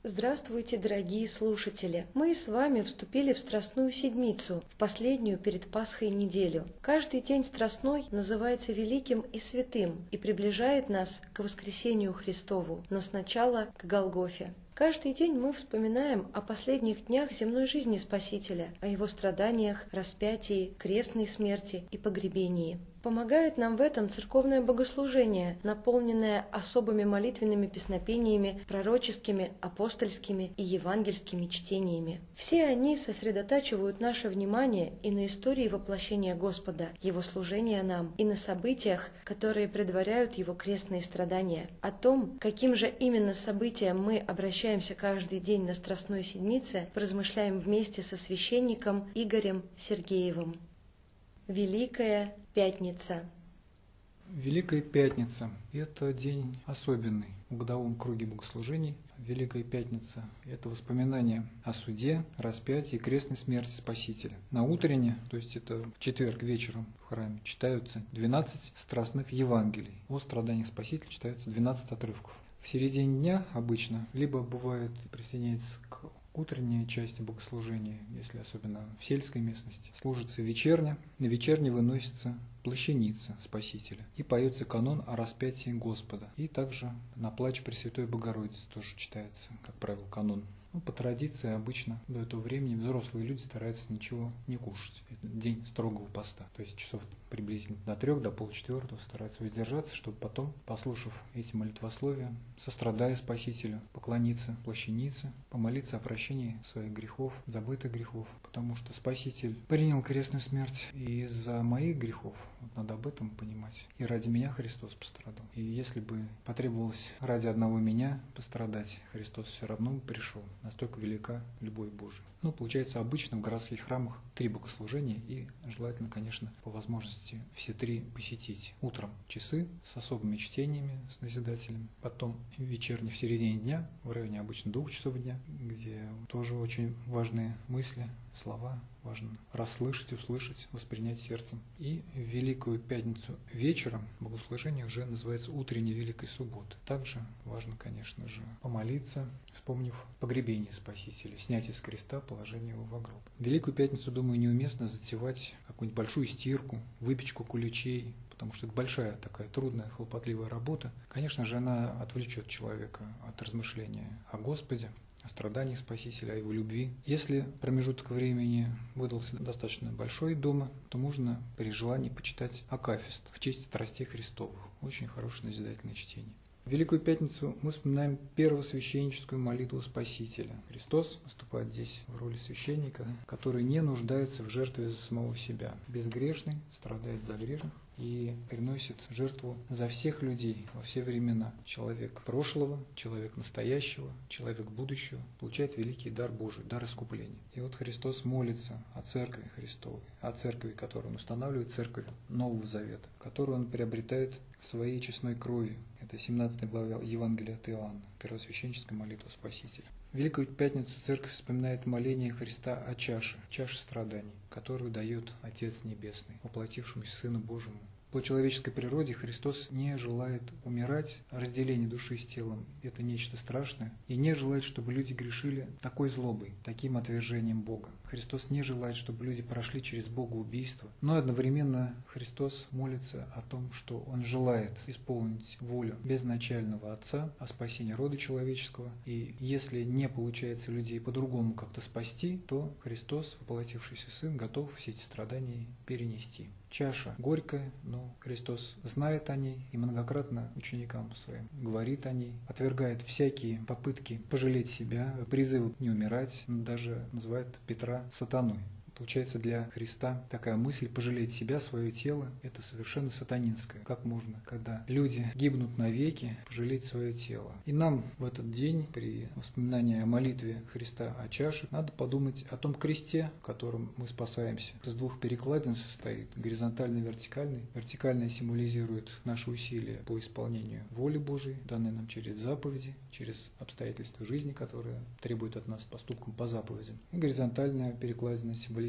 Здравствуйте, дорогие слушатели! Мы с вами вступили в Страстную Седмицу, в последнюю перед Пасхой неделю. Каждый день Страстной называется великим и святым и приближает нас к воскресению Христову, но сначала к Голгофе. Каждый день мы вспоминаем о последних днях земной жизни Спасителя, о Его страданиях, распятии, крестной смерти и погребении. Помогает нам в этом церковное богослужение, наполненное особыми молитвенными песнопениями, пророческими, апостольскими и евангельскими чтениями. Все они сосредотачивают наше внимание и на истории воплощения Господа, Его служения нам, и на событиях, которые предваряют Его крестные страдания. О том, каким же именно событиям мы обращаемся каждый день на Страстной Седмице, размышляем вместе со священником Игорем Сергеевым. Великая Пятница. Великая Пятница – это день особенный в годовом круге богослужений. Великая Пятница – это воспоминание о суде, распятии и крестной смерти Спасителя. На утренне, то есть это в четверг вечером в храме, читаются 12 страстных Евангелий. О страданиях Спасителя читаются 12 отрывков. В середине дня обычно либо бывает присоединяется к утренней части богослужения, если особенно в сельской местности, служится вечерня. На вечерне выносится плащаница Спасителя и поется канон о распятии Господа. И также на плач Пресвятой Богородицы тоже читается, как правило, канон. По традиции обычно до этого времени взрослые люди стараются ничего не кушать. Это день строгого поста. То есть часов приблизительно до 3, до полчетвертого стараются воздержаться, чтобы потом, послушав эти молитвословия, сострадая Спасителю, поклониться плащанице, помолиться о прощении своих грехов, забытых грехов. Потому что Спаситель принял крестную смерть и из-за моих грехов. Надо об этом понимать. И ради меня Христос пострадал. И если бы потребовалось ради одного меня пострадать, Христос все равно бы пришел. Настолько велика любовь Божия. Получается, обычно в городских храмах 3 богослужения, и желательно, конечно, по возможности все 3 посетить. Утром часы с особыми чтениями, с назидателями. Потом вечерний в середине дня, в районе обычно 2 часов дня, где тоже очень важные мысли, слова важно расслышать, услышать, воспринять сердцем. И в Великую Пятницу вечером богослужение уже называется утренней Великой Субботы. Также важно, конечно же, помолиться, вспомнив погребение Спасителя, снятие с креста, положение его в гроб. В Великую Пятницу, думаю, неуместно затевать какую-нибудь большую стирку, выпечку куличей, потому что это большая такая трудная, хлопотливая работа. Конечно же, она отвлечет человека от размышления о Господе, о страданиях Спасителя, о его любви. Если промежуток времени выдался достаточно большой дома, то можно при желании почитать акафист в честь страстей Христовых. Очень хорошее назидательное чтение. В Великую Пятницу мы вспоминаем первосвященническую молитву Спасителя. Христос выступает здесь в роли священника, который не нуждается в жертве за самого себя. Безгрешный, страдает за грешных и приносит жертву за всех людей во все времена. Человек прошлого, человек настоящего, человек будущего получает великий дар Божий, дар искупления. И вот Христос молится о Церкви Христовой, о Церкви, которую Он устанавливает, Церковь Нового Завета, которую Он приобретает своей честной кровью. Это 17 глава Евангелия от Иоанна, первосвященническая молитва Спасителя. В Великую Пятницу Церковь вспоминает моление Христа о чаше страданий, которую дает Отец Небесный, воплотившемуся Сыну Божьему. По человеческой природе Христос не желает умирать, разделение души с телом – это нечто страшное, и не желает, чтобы люди грешили такой злобой, таким отвержением Бога. Христос не желает, чтобы люди прошли через богоубийство, но одновременно Христос молится о том, что Он желает исполнить волю безначального Отца о спасении рода человеческого, и если не получается людей по-другому как-то спасти, то Христос, воплотившийся Сын, готов все эти страдания перенести. Чаша горькая, но Христос знает о ней и многократно ученикам своим говорит о ней, отвергает всякие попытки пожалеть себя, призывы не умирать, даже называет Петра сатаной. Получается, для Христа такая мысль пожалеть себя, свое тело, это совершенно сатанинское. Как можно, когда люди гибнут навеки, пожалеть свое тело? И нам в этот день, при воспоминании о молитве Христа о чаше, надо подумать о том кресте, которым мы спасаемся. Из 2 перекладин состоит, горизонтальный и вертикальный. Вертикальная символизирует наши усилия по исполнению воли Божией, данной нам через заповеди, через обстоятельства жизни, которые требуют от нас поступком по заповедям. И горизонтальная перекладина символизирует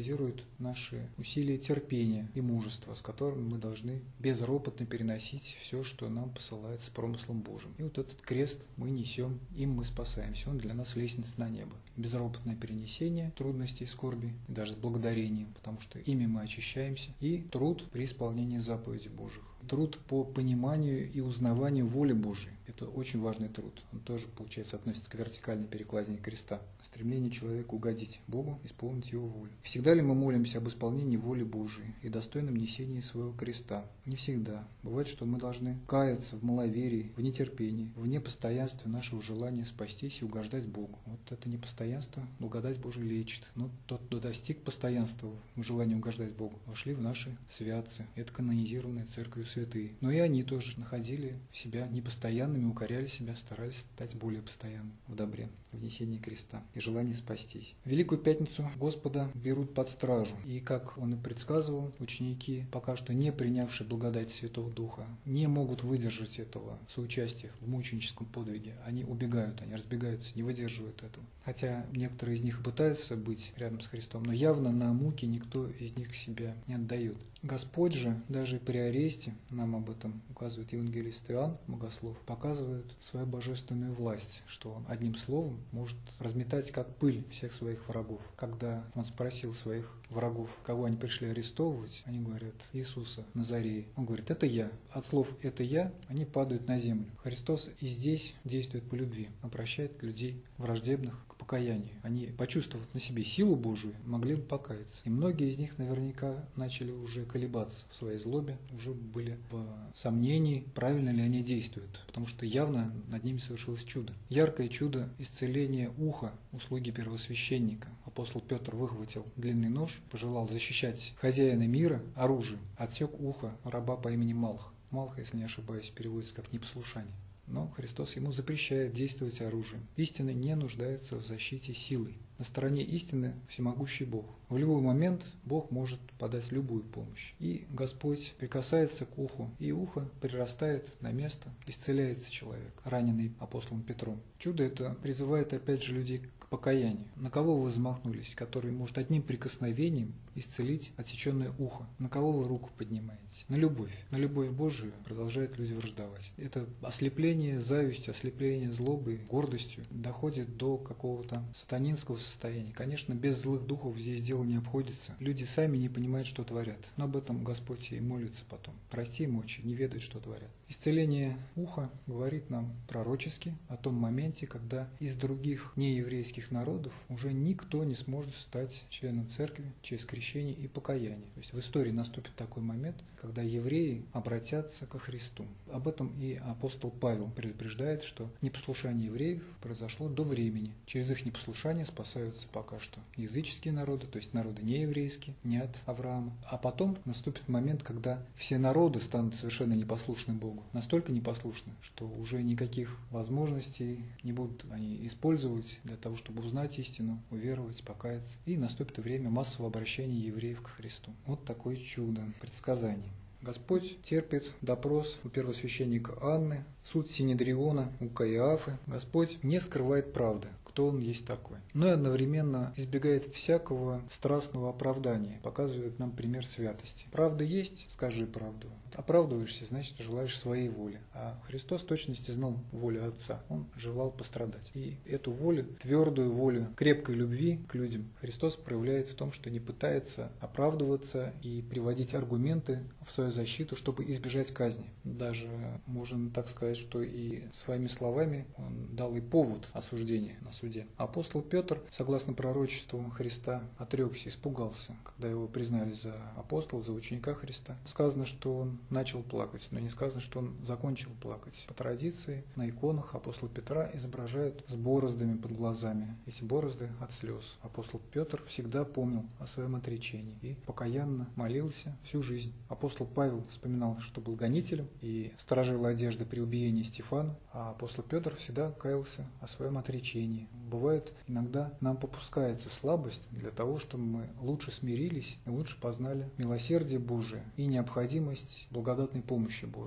символизирует наши усилия терпения и мужества, с которым мы должны безропотно переносить все, что нам посылается промыслом Божьим. И вот этот крест мы несем, им мы спасаемся. Он для нас лестница на небо. Безропотное перенесение трудностей, скорби, и даже с благодарением, потому что ими мы очищаемся. И труд при исполнении заповедей Божьих. Труд по пониманию и узнаванию воли Божией. Это очень важный труд. Он тоже, получается, относится к вертикальной перекладине креста. Стремление человека угодить Богу, исполнить Его волю. Всегда ли мы молимся об исполнении воли Божией и достойном несении своего креста? Не всегда. Бывает, что мы должны каяться в маловерии, в нетерпении, в непостоянстве нашего желания спастись и угождать Богу. Вот это непостоянство благодать Божия лечит. Но тот, кто достиг постоянства в желании угождать Богу, вошли в наши святцы. Это канонизированная церковью святые. Но и они тоже находили себя непостоянными, укоряли себя, старались стать более постоянными в добре, в несении креста и желании спастись. Великую Пятницу Господа берут под стражу. И, как он и предсказывал, ученики, пока что не принявшие благодать Святого Духа, не могут выдержать этого соучастия в мученическом подвиге. Они убегают, они разбегаются, не выдерживают этого. Хотя некоторые из них пытаются быть рядом с Христом, но явно на муки никто из них себя не отдает. Господь же, даже при аресте, нам об этом указывает евангелист Иоанн, богослов, показывает свою божественную власть, что он одним словом может разметать как пыль всех своих врагов. Когда он спросил своих врагов, кого они пришли арестовывать, они говорят: Иисуса Назарея. Он говорит: это я. От слов «это я» они падают на землю. Христос и здесь действует по любви, обращает людей враждебных к покаянию. Они, почувствовав на себе силу Божию, могли бы покаяться. И многие из них наверняка начали уже колебаться в своей злобе, уже были в сомнении, правильно ли они действуют, потому что явно над ними совершилось чудо. Яркое чудо исцеления уха у слуги первосвященника. Апостол Петр выхватил длинный нож, пожелал защищать хозяина мира оружием, отсек ухо раба по имени Малх. Малх, если не ошибаюсь, переводится как непослушание. Но Христос ему запрещает действовать оружием. Истина не нуждается в защите силой. На стороне истины всемогущий Бог. В любой момент Бог может подать любую помощь. И Господь прикасается к уху, и ухо прирастает на место, исцеляется человек, раненый апостолом Петром. Чудо это призывает опять же людей к покаянию. На кого вы замахнулись, который может одним прикосновением исцелить отсеченное ухо? На кого вы руку поднимаете? На любовь. На любовь Божию продолжают люди враждовать. Это ослепление завистью, ослепление злобой, гордостью доходит до какого-то сатанинского состояния. Конечно, без злых духов здесь дело не обходится. Люди сами не понимают, что творят. Но об этом Господь и молится потом. Прости им, Отче, не ведают, что творят. Исцеление уха говорит нам пророчески о том моменте, когда из других нееврейских народов уже никто не сможет стать членом церкви через крещение и покаяние. То есть в истории наступит такой момент, когда евреи обратятся ко Христу. Об этом и апостол Павел предупреждает, что непослушание евреев произошло до времени. Через их непослушание спасаются пока что языческие народы, то есть народы нееврейские, не от Авраама. А потом наступит момент, когда все народы станут совершенно непослушны Богу. Настолько непослушны, что уже никаких возможностей не будут они использовать для того, чтобы узнать истину, уверовать, покаяться. И наступит время массового обращения евреев к Христу. Вот такое чудо, предсказание. Господь терпит допрос у первосвященника Анны, суд Синедриона у Каиафы. Господь не скрывает правды, кто он есть такой, но и одновременно избегает всякого страстного оправдания, показывает нам пример святости. Правда есть, скажи правду. Оправдываешься, значит, желаешь своей воли. А Христос в точности знал волю Отца. Он желал пострадать. И эту волю, твердую волю крепкой любви к людям Христос проявляет в том, что не пытается оправдываться и приводить аргументы в свою защиту, чтобы избежать казни. Даже можно так сказать, что и своими словами он дал и повод осуждения на суде. Апостол Петр, согласно пророчеству Христа, отрекся, испугался, когда его признали за апостола, за ученика Христа. Сказано, что он начал плакать, но не сказано, что он закончил плакать. По традиции на иконах апостола Петра изображают с бороздами под глазами. Эти борозды от слез. Апостол Петр всегда помнил о своем отречении и покаянно молился всю жизнь. Апостол Павел вспоминал, что был гонителем и сторожил одежды при убиении Стефана, а апостол Петр всегда каялся о своем отречении. Бывает, иногда нам попускается слабость для того, чтобы мы лучше смирились и лучше познали милосердие Божие и необходимость благодатной помощи Божией.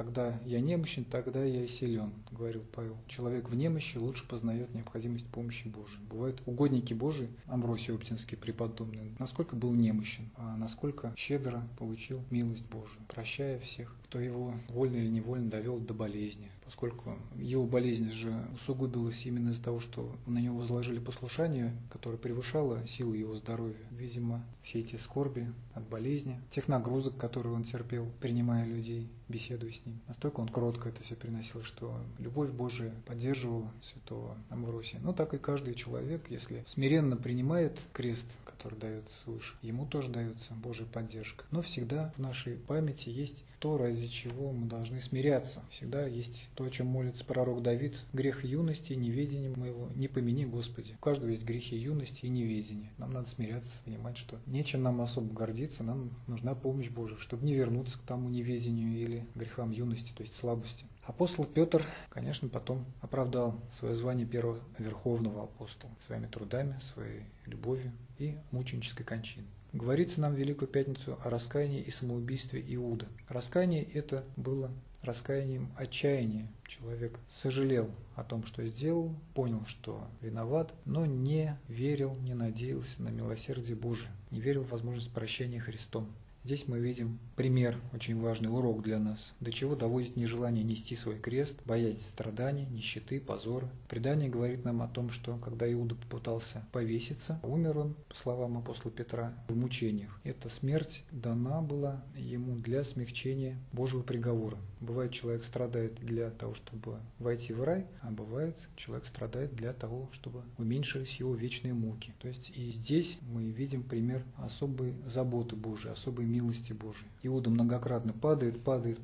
Когда я немощен, тогда я и силен, говорил Павел. Человек в немощи лучше познает необходимость помощи Божией. Бывают угодники Божии, Амвросий Оптинский преподобный, насколько был немощен, а насколько щедро получил милость Божию, прощая всех, кто его вольно или невольно довел до болезни. Поскольку его болезнь же усугубилась именно из-за того, что на него возложили послушание, которое превышало силы его здоровья. Видимо, все эти скорби от болезни, тех нагрузок, которые он терпел, принимая людей, беседуя с ним. Настолько он кротко это все переносил, что любовь Божия поддерживала святого Амвросия. Но так и каждый человек, если смиренно принимает крест, который дается свыше, ему тоже дается Божья поддержка. Но всегда в нашей памяти есть то, ради чего мы должны смиряться. Всегда есть то, о чем молится пророк Давид: грех юности и неведения моего не помяни, Господи. У каждого есть грехи юности и неведения. Нам надо смиряться, понимать, что нечем нам особо гордиться, нам нужна помощь Божия, чтобы не вернуться к тому неведению или грехам юности, то есть слабости. Апостол Петр, конечно, потом оправдал свое звание первого верховного апостола своими трудами, своей любовью и мученической кончиной. Говорится нам в Великую Пятницу о раскаянии и самоубийстве Иуды. Раскаяние это было раскаянием отчаяния. Человек сожалел о том, что сделал, понял, что виноват, но не верил, не надеялся на милосердие Божие, не верил в возможность прощения Христом. Здесь мы видим пример, очень важный урок для нас, до чего доводит нежелание нести свой крест, боязнь страданий, нищеты, позора. Предание говорит нам о том, что когда Иуда попытался повеситься, умер он, по словам апостола Петра, в мучениях. Эта смерть дана была ему для смягчения Божьего приговора. Бывает, человек страдает для того, чтобы войти в рай, а бывает, человек страдает для того, чтобы уменьшились его вечные муки. То есть и здесь мы видим пример особой заботы Божией, особой милости Божией. Иуда многократно падает,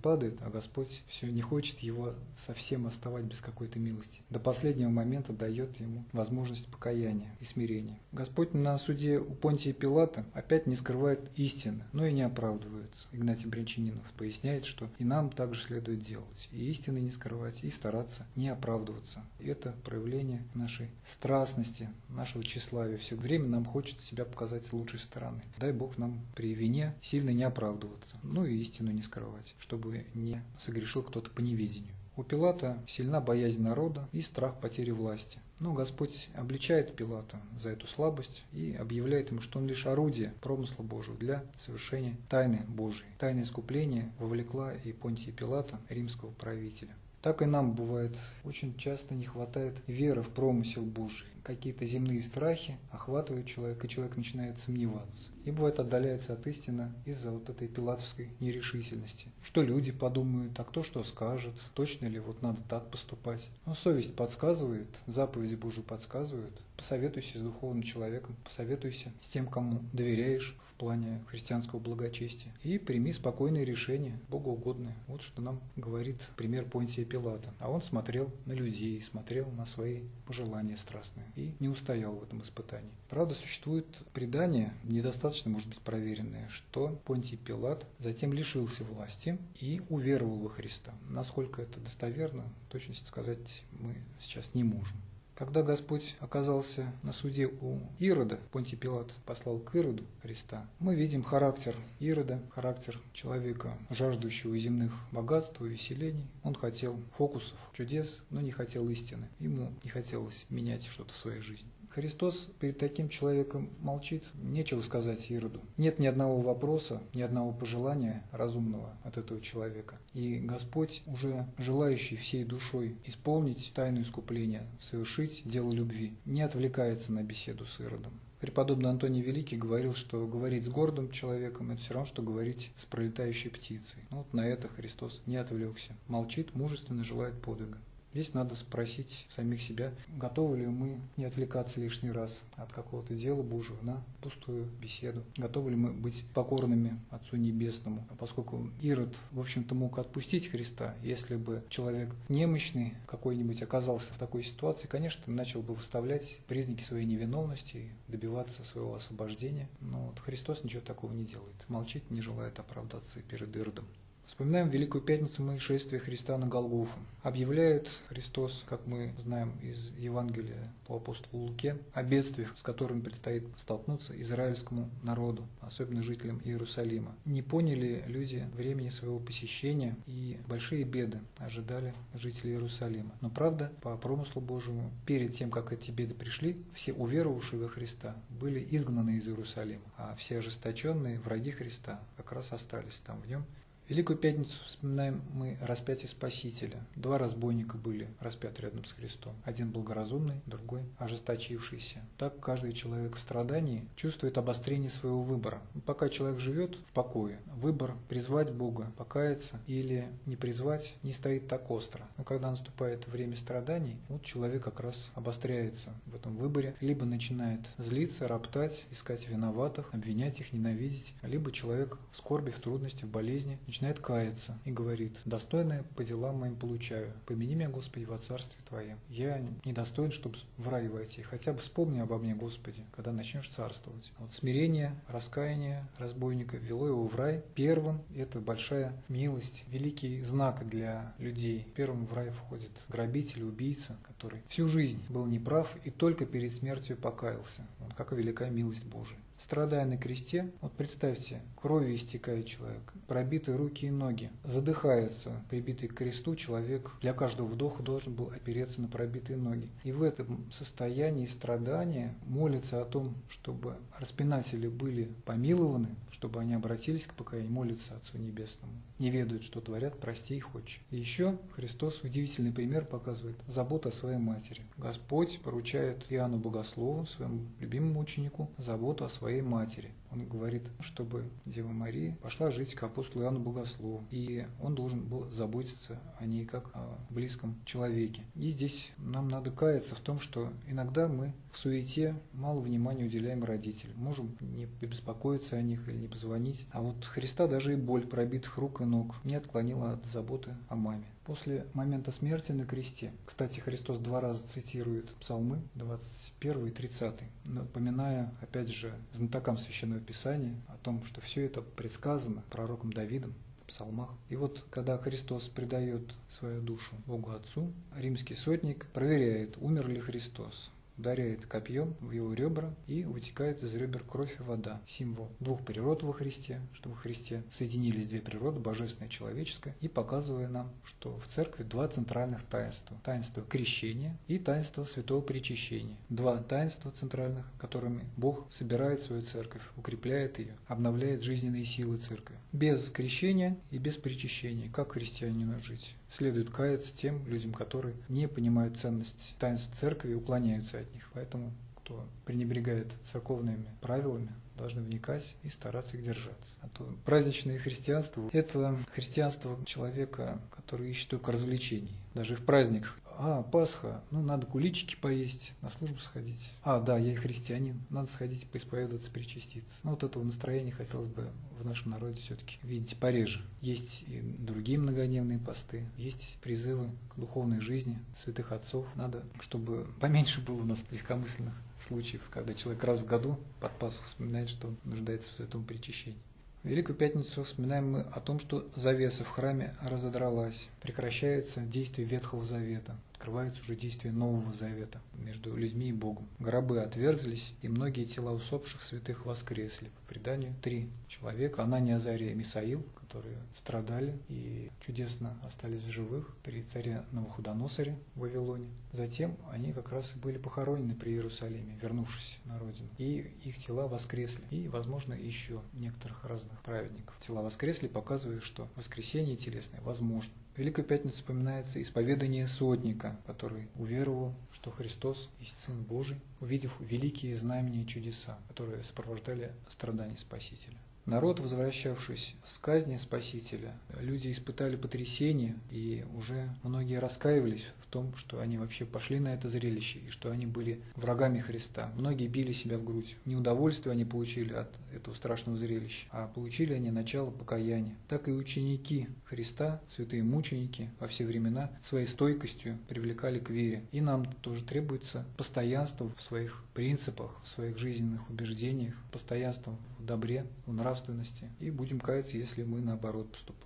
а Господь все не хочет его совсем оставать без какой-то милости. До последнего момента дает ему возможность покаяния и смирения. Господь на суде у Понтия Пилата опять не скрывает истины, но и не оправдывается. Игнатий Брянчанинов поясняет, что и нам также следует делать. И истины не скрывать, и стараться не оправдываться. Это проявление нашей страстности, нашего тщеславия. Все время нам хочется себя показать с лучшей стороны. Дай Бог нам при вине сильно не оправдываться, ну и истину не скрывать, чтобы не согрешил кто-то по неведению. У Пилата сильна боязнь народа и страх потери власти. Но Господь обличает Пилата за эту слабость и объявляет ему, что он лишь орудие промысла Божьего для совершения тайны Божией. Тайна искупления вовлекла и Понтия Пилата, римского правителя. Так и нам бывает, очень часто не хватает веры в промысел Божий. Какие-то земные страхи охватывают человека, и человек начинает сомневаться. И бывает отдаляется от истины из-за вот этой пилатовской нерешительности. Что люди подумают, а кто что скажет, точно ли вот надо так поступать. Но совесть подсказывает, заповеди Божьи подсказывают. Посоветуйся с духовным человеком, посоветуйся с тем, кому доверяешь в плане христианского благочестия. И прими спокойное решение, богоугодное. Вот что нам говорит пример Понтия Пилата. А он смотрел на людей, смотрел на свои пожелания страстные и не устоял в этом испытании. Правда, существует предание, недостаточно, может быть, проверенное, что Понтий Пилат затем лишился власти и уверовал во Христа. Насколько это достоверно, точности сказать мы сейчас не можем. Когда Господь оказался на суде у Ирода, Понтий Пилат послал к Ироду Христа, мы видим характер Ирода, характер человека, жаждущего земных богатств и веселений. Он хотел фокусов, чудес, но не хотел истины. Ему не хотелось менять что-то в своей жизни. Христос перед таким человеком молчит, нечего сказать Ироду. Нет ни одного вопроса, ни одного пожелания разумного от этого человека. И Господь, уже желающий всей душой исполнить тайну искупления, совершить дело любви, не отвлекается на беседу с Иродом. Преподобный Антоний Великий говорил, что говорить с гордым человеком – это все равно, что говорить с пролетающей птицей. Но вот на это Христос не отвлекся. Молчит, мужественно желает подвига. Здесь надо спросить самих себя, готовы ли мы не отвлекаться лишний раз от какого-то дела Божьего на пустую беседу. Готовы ли мы быть покорными Отцу Небесному. Поскольку Ирод, в общем-то, мог отпустить Христа, если бы человек немощный какой-нибудь оказался в такой ситуации, конечно, начал бы выставлять признаки своей невиновности, добиваться своего освобождения. Но вот Христос ничего такого не делает. Молчит, не желает оправдаться перед Иродом. Вспоминаем Великую Пятницу мы шествие Христа на Голгофу. Объявляет Христос, как мы знаем из Евангелия по апостолу Луке, о бедствиях, с которыми предстоит столкнуться израильскому народу, особенно жителям Иерусалима. Не поняли люди времени своего посещения, и большие беды ожидали жителей Иерусалима. Но правда, по промыслу Божьему, перед тем, как эти беды пришли, все уверовавшие во Христа были изгнаны из Иерусалима, а все ожесточенные враги Христа как раз остались там в нем. Великую Пятницу вспоминаем мы распятие Спасителя. Два разбойника были распяты рядом с Христом. Один благоразумный, другой ожесточившийся. Так каждый человек в страдании чувствует обострение своего выбора. Пока человек живет в покое, выбор призвать Бога, покаяться или не призвать не стоит так остро. Но когда наступает время страданий, вот человек как раз обостряется в этом выборе. Либо начинает злиться, роптать, искать виноватых, обвинять их, ненавидеть. Либо человек в скорби, в трудности, в болезни начинает каяться и говорит: «Достойное по делам моим получаю, помяни меня, Господи, во царстве Твоем. Я недостоин, чтобы в рай войти, хотя бы вспомни обо мне, Господи, когда начнешь царствовать». Вот смирение, раскаяние разбойника ввело его в рай. Первым это большая милость, великий знак для людей. Первым в рай входит грабитель, убийца, который всю жизнь был неправ и только перед смертью покаялся. Вот какая великая милость Божия. Страдая на кресте, вот представьте, кровью истекает человек, пробиты руки и ноги, задыхается прибитый к кресту человек, для каждого вдоха должен был опереться на пробитые ноги. И в этом состоянии страдания молится о том, чтобы распинатели были помилованы, чтобы они обратились к покаянию, молятся Отцу Небесному. Не ведают, что творят, прости их, Отче. И еще Христос удивительный пример показывает заботу о своей матери. Господь поручает Иоанну Богослову, своему любимому ученику, заботу о своей матери. Он говорит, чтобы Дева Мария пошла жить к апостолу Иоанну Богослову, и он должен был заботиться о ней как о близком человеке. И здесь нам надо каяться в том, что иногда мы в суете мало внимания уделяем родителям. Можем не беспокоиться о них или не позвонить. А вот Христа даже и боль пробитых рук и ног не отклонила от заботы о маме. После момента смерти на кресте, кстати, Христос 2 раза цитирует псалмы 21 и 30, напоминая, опять же, знатокам Священного Писания о том, что все это предсказано пророком Давидом в псалмах. И вот, когда Христос предает свою душу Богу Отцу, римский сотник проверяет, умер ли Христос. Ударяет копьем в его ребра, и вытекает из ребер кровь и вода. Символ двух природ во Христе, что во Христе соединились две природы, божественная и человеческая, и показывая нам, что в церкви два центральных таинства. Таинство крещения и таинство святого причащения. Два таинства центральных, которыми Бог собирает свою церковь, укрепляет ее, обновляет жизненные силы церкви. Без крещения и без причащения как христианину жить? Следует каяться тем людям, которые не понимают ценность таинств церкви и уклоняются от них. Поэтому, кто пренебрегает церковными правилами, должны вникать и стараться их держаться. А то праздничное христианство – это христианство человека, который ищет только развлечений. Даже в праздник. Пасха, надо куличики поесть, на службу сходить. Да, я и христианин, надо сходить, поисповедоваться, причаститься. Вот этого настроения хотелось бы в нашем народе все-таки видеть пореже. Есть и другие многодневные посты, есть призывы к духовной жизни святых отцов. Надо, чтобы поменьше было у нас легкомысленных случаев, когда человек раз в году под Пасху вспоминает, что он нуждается в святом причащении. В Великую Пятницу вспоминаем мы о том, что завеса в храме разодралась, прекращается действие Ветхого Завета, открывается уже действие Нового Завета между людьми и Богом. Гробы отверзлись, и многие тела усопших святых воскресли. По преданию 3 человека, Анания, Азария и Мисаил, которые страдали и чудесно остались в живых при царе Навуходоносоре в Вавилоне. Затем они как раз и были похоронены при Иерусалиме, вернувшись на родину. И их тела воскресли. И, возможно, еще некоторых разных праведников. Тела воскресли, показывая, что воскресение телесное возможно. В Великую Пятницу вспоминается исповедание сотника, который уверовал, что Христос есть Сын Божий, увидев великие знамения и чудеса, которые сопровождали страдания Спасителя. Народ, возвращавшись с казни Спасителя, люди испытали потрясение, и уже многие раскаивались в том, что они вообще пошли на это зрелище, и что они были врагами Христа. Многие били себя в грудь. Неудовольствие они получили от этого страшного зрелища, а получили они начало покаяния. Так и ученики Христа, святые мученики, во все времена своей стойкостью привлекали к вере. И нам тоже требуется постоянство в своих принципах, в своих жизненных убеждениях, постоянство в добре, в нравственности. И будем каяться, если мы наоборот поступали.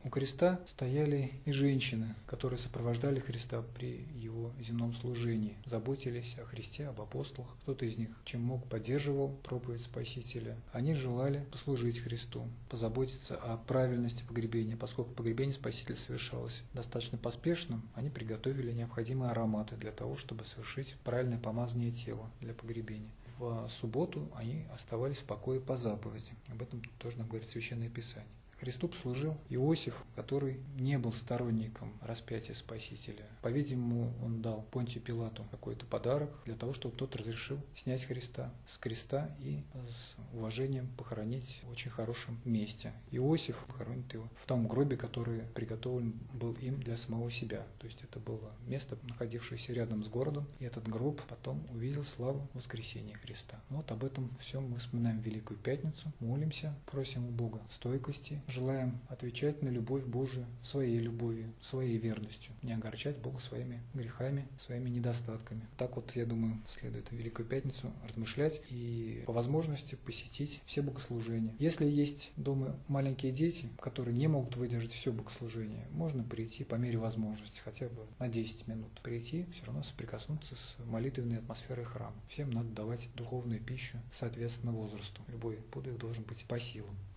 У креста стояли и женщины, которые сопровождали Христа при его земном служении, заботились о Христе, об апостолах. Кто-то из них, чем мог, поддерживал проповедь Спасителя. Они желали послужить Христу, позаботиться о правильности погребения. Поскольку погребение Спасителя совершалось достаточно поспешно, они приготовили необходимые ароматы для того, чтобы совершить правильное помазание тела для погребения. В субботу они оставались в покое по заповеди. Об этом тоже нам говорит Священное Писание. Христу послужил Иосиф, который не был сторонником распятия Спасителя. По-видимому, он дал Понтию Пилату какой-то подарок для того, чтобы тот разрешил снять Христа с креста и с уважением похоронить в очень хорошем месте. Иосиф похоронит его в том гробе, который приготовлен был им для самого себя. То есть это было место, находившееся рядом с городом, и этот гроб потом увидел славу воскресения Христа. Вот об этом всем мы вспоминаем Великую Пятницу, молимся, просим у Бога стойкости, желаем отвечать на любовь Божию своей любовью, своей верностью, не огорчать Бога своими грехами, своими недостатками. Так вот, я думаю, следует в Великую Пятницу размышлять и по возможности посетить все богослужения. Если есть дома маленькие дети, которые не могут выдержать все богослужение, можно прийти по мере возможности, хотя бы на 10 минут. Прийти, все равно соприкоснуться с молитвенной атмосферой храма. Всем надо давать духовную пищу соответственно возрасту. Любой подвиг должен быть по силам.